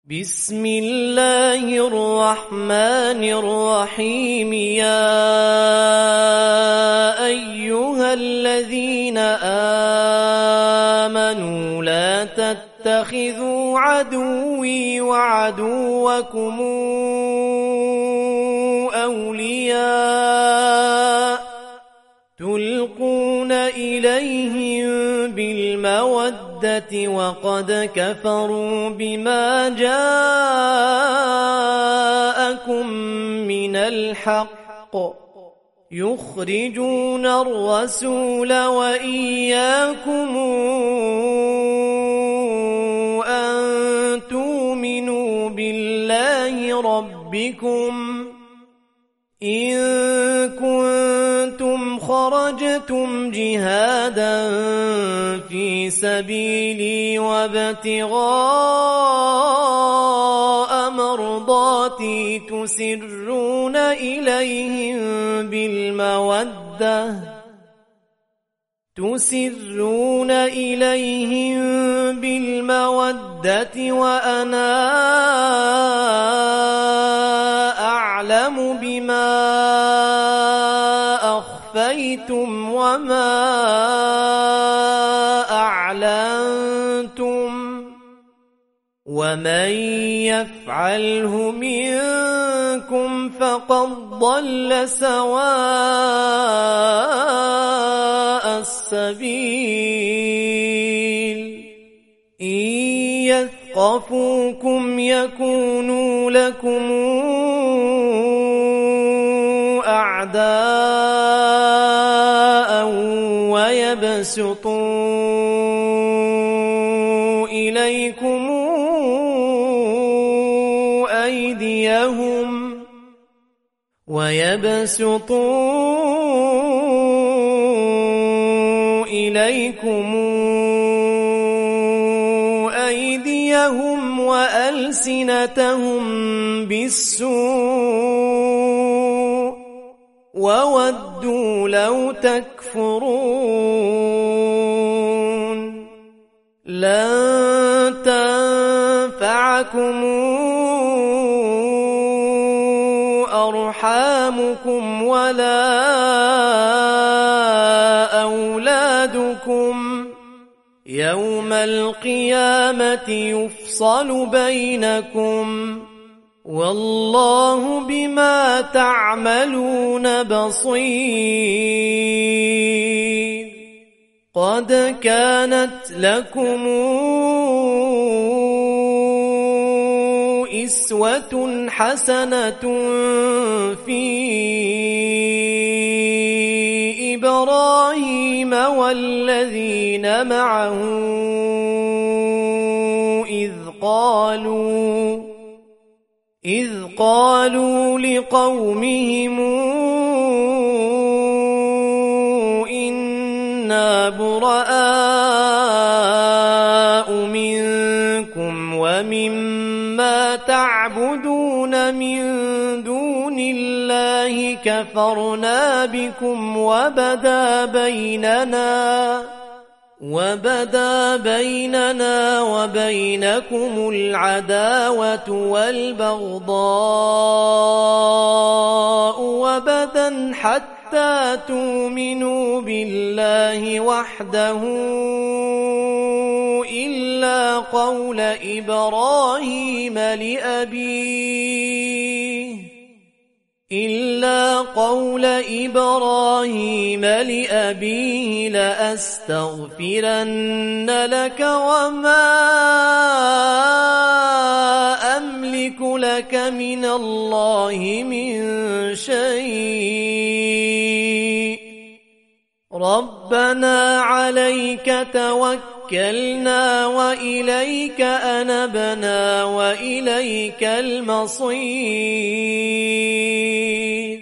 بسم الله الرحمن الرحيم يا أيها الذين آمنوا لا تتخذوا عدوي وعدوكم أولياء تلقون إليهم بالمودة وقد كفروا بما جاءكم من الحق يخرجون الرسول وإياكم أن تؤمنوا بالله ربكم إن كنتم خرجتم جهادا في سبيلي وابتغاء مرضاتي تسرون إليهم بالمودة وأنا أعلم بما أخفيتم وما أعلنتم ومن يفعله منكم فقد ضل سواء السبيل إن يثقفوكم يكونوا لكم أعداء ويبسطوا إليكم أيديهم وألسنتهم بالسوء وودوا لو تكفرون لن تنفعكم أرحامكم ولا أولادكم يوم القيامة يفصل بينكم والله بما تعملون بصير قد كانت لكم أسوة حسنة في إبراهيم والذين معه إذ قالوا لقومهم إنا براء منكم ومما تعبدون من دون الله كفرنا بكم وبدا بيننا وبينكم العداوة والبغضاء وبدا حتى تؤمنوا بالله وحده إلا قول إبراهيم لأبيه لأستغفرن لك وما أملك لك من الله من شيء ربنا عليك توكلنا وإليك أنبنا وإليك المصير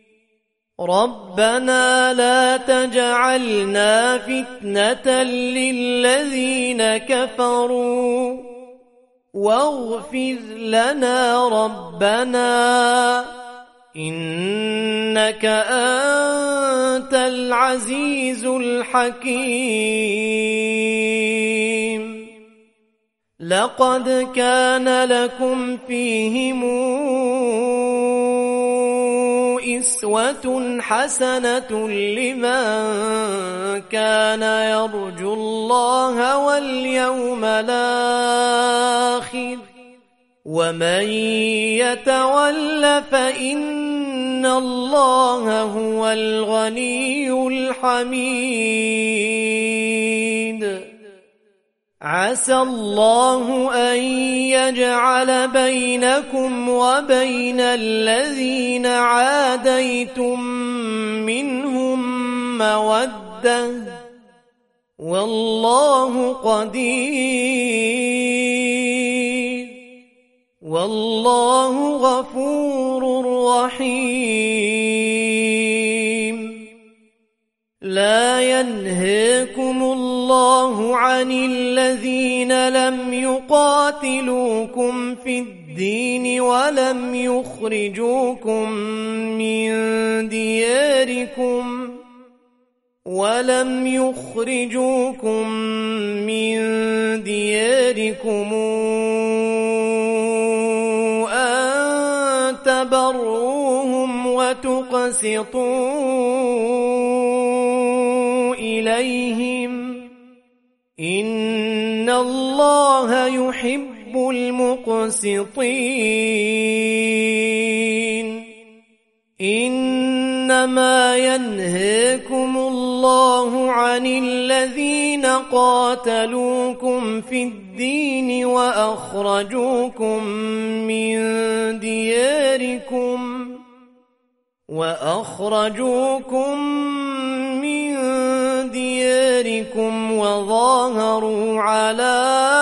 ربنا لا تجعلنا فتنة للذين كفروا واغفر لنا ربنا إنك أنت العزيز الحكيم لقد كان لكم فيهم أسوة حسنة لمن كان يرجو الله واليوم الآخر ومن يتول فإن الله هو الغني الحميد عسى الله أن يجعل بينكم وبين الذين عاديتم منهم مودة والله قدير والله غفور رحيم لا ينهاكم الله عن الذين لم يقاتلوكم في الدين ولم يخرجوكم من دياركم أن تبروهم وتقسطوا إليهم إن الله يحب المقسطين إنما ينهاكم الله عن الذين قاتلوكم في الدين وأخرجوكم من دياركم وظاهروا على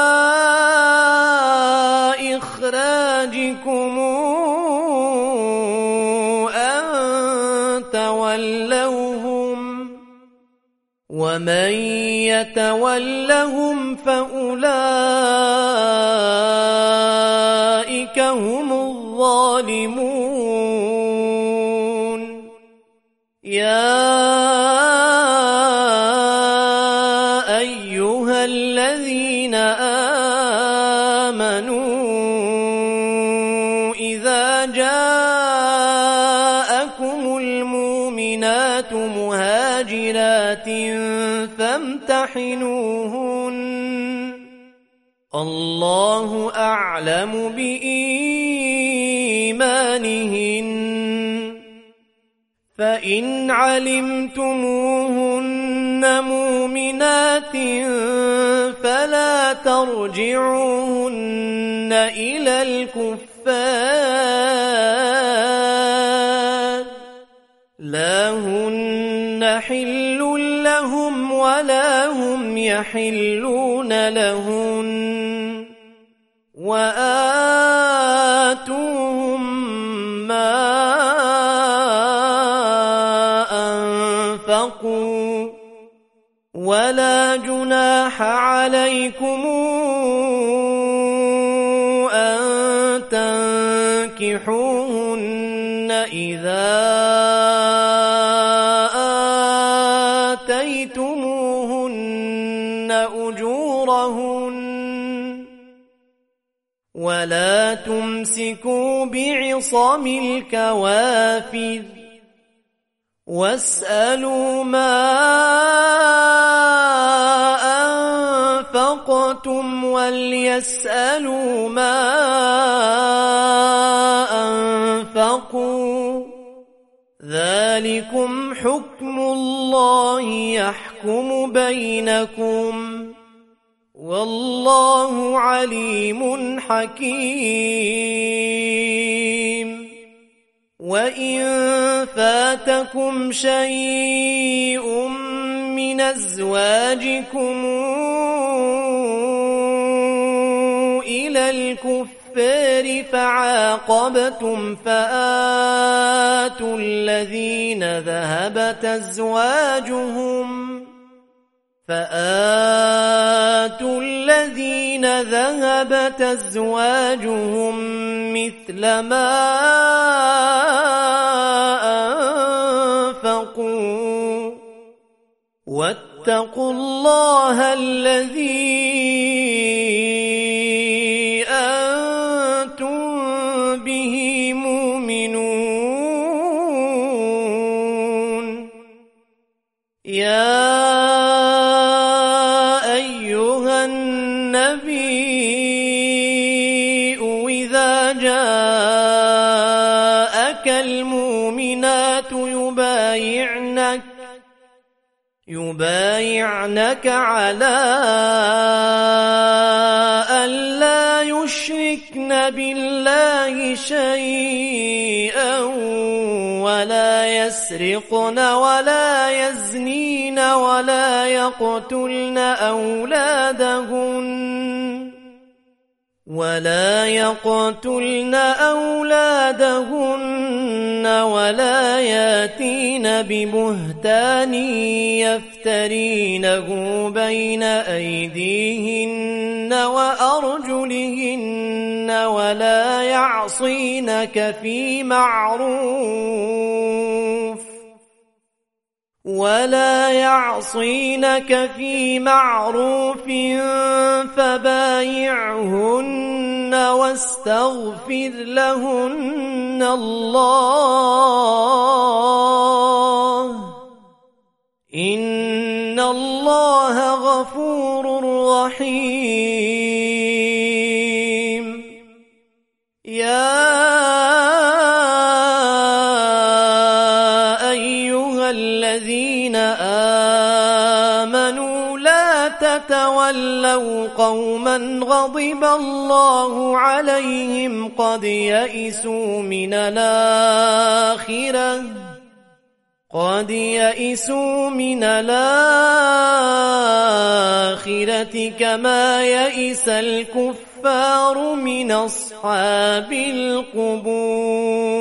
إخراجكم أن تولوهم ومن يتولهم فأولئك هم الظالمون يا أيها الذين آمنوا إذا جاءكم المؤمنات مهاجرات فامتحنوهن الله أعلم بإيمانهن فإن علمتموهن مؤمنات فلا ترجعوهن إلى الكفار لا هن حل لهم ولا هم يحلون لهن وآتوهم ما أنفقوا ولا جناح عليكم أن تنكحوهن إذا آتيتموهن أجورهن ولا تمسكوا بعصم الكوافر واسألوا ما أنفقتم وليسألوا ما أنفقوا ذلكم حكم الله يحكم بينكم والله عليم حكيم وإن فاتكم شيء من أزواجكم إلى الكفار فعاقبتم فآتوا الذين ذهبت أزواجهم مثل ما أنفقوا واتقوا الله الذي يا أيها النبي إذا جاءك المؤمنات يبايعنك على أن لا يشركن بالله شيئا ولا يسرقن ولا يزنين ولا يقتلن أولادهن ولا ياتين ببهتان يفترينه بين أيديهن وأرجلهن ولا يعصينك في معروف فبايعهن واستغفر لهن الله إن الله غفور رحيم. يا أيها الذين آمنوا لا تتولوا قوما غضب الله عليهم قد يئسوا من الآخرة كما يئس الكفار من أصحاب القبور.